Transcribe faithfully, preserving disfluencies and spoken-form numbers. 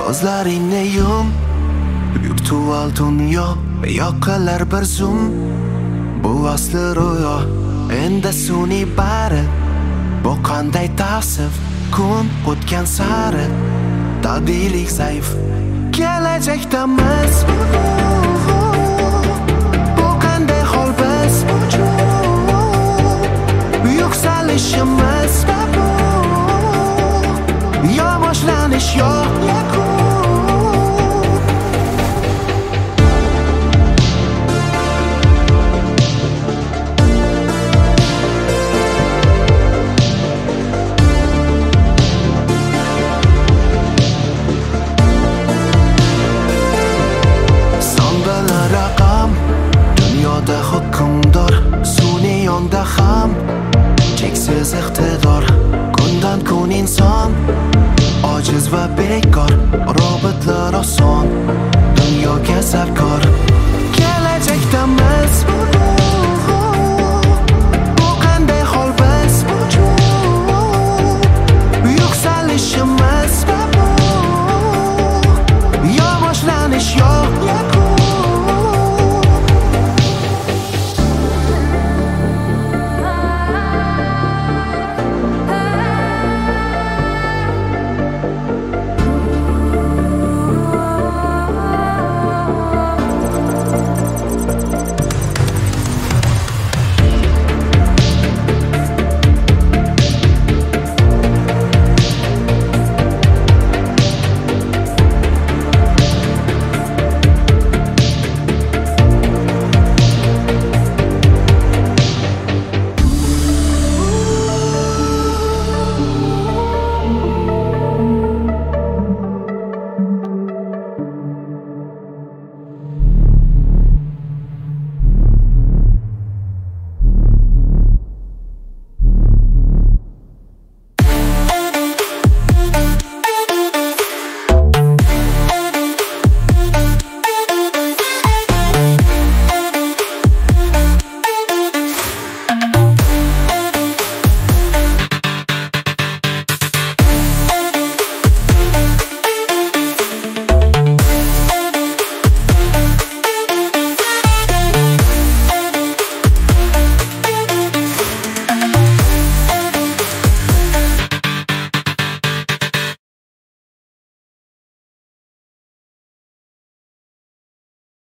Ko'zlaringni yum, virtual dunyo yoqilar bir zum. Bu asli ro'yo, endi sun'iy bari. Bu qanday tavsif, kun o'tgan sari tabiiylik zaif. Kelajakdamiz, bu qanday hol biz? Yuksalishimiz bu, yavaşlanish yo'q yakun. Dunyoda hukmdor, sun'iy yonda ham cheksiz iqtidor. Kundan kun inson ojiz va bekor, robotlar oson dunyoga sarkor. Kelajakdamiz